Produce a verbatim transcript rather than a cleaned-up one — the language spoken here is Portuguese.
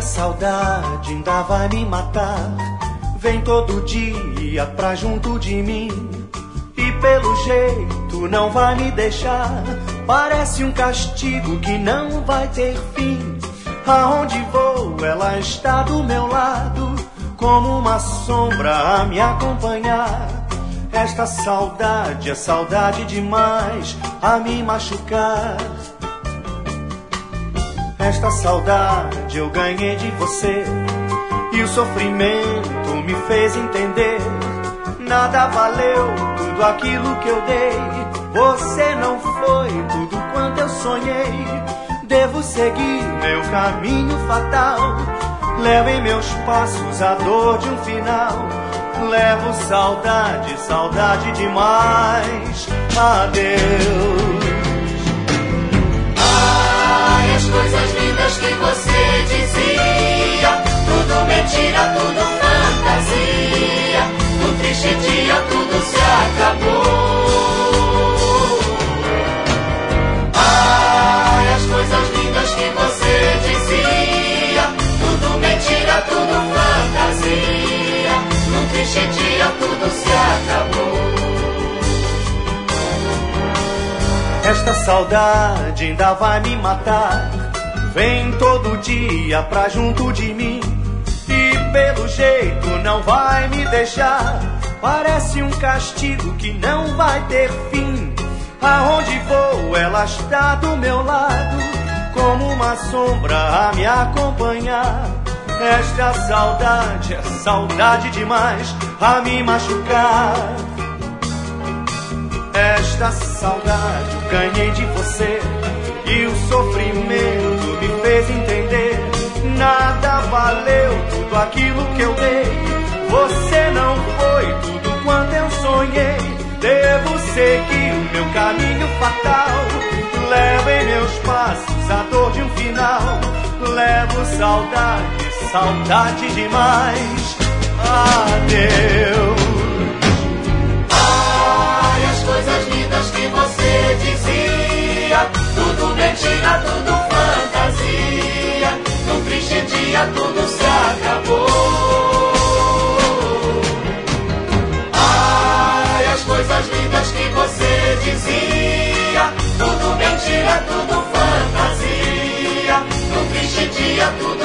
saudade ainda vai me matar. Vem todo dia pra junto de mim e pelo jeito não vai me deixar. Parece um castigo que não vai ter fim. Aonde vou, ela está do meu lado, como uma sombra a me acompanhar. Esta saudade é saudade demais a me machucar. Esta saudade eu ganhei de você e o sofrimento me fez entender. Nada valeu tudo aquilo que eu dei. Você não foi tudo quanto eu sonhei. Devo seguir meu caminho fatal. Levo em meus passos a dor de um final. Levo saudade, saudade demais. Adeus. Ai, as coisas lindas que você dizia, tudo mentira, tudo fantasia. No triste dia tudo se acabou. Ai, as coisas lindas que você dizia, tudo mentira, tudo fantasia. No triste dia tudo se acabou. Esta saudade ainda vai me matar. Vem todo dia pra junto de mim e pelo jeito não vai me deixar. Parece um castigo que não vai ter fim. Aonde vou, ela está do meu lado, como uma sombra a me acompanhar. Esta saudade é saudade demais a me machucar. Esta saudade eu ganhei de você e o sofrimento me fez entender. Nada valeu tudo aquilo que eu dei. Você não foi tudo quanto eu sonhei. Devo seguir o meu caminho fatal. Levo em meus passos a dor de um final. Levo saudade, saudade demais. Adeus. Ai, as coisas lindas que você dizia, tudo mentira, tudo fantasia. Num triste dia tudo se acabou. Ai, as coisas lindas que você dizia, tudo mentira, tudo fantasia. Num triste dia tudo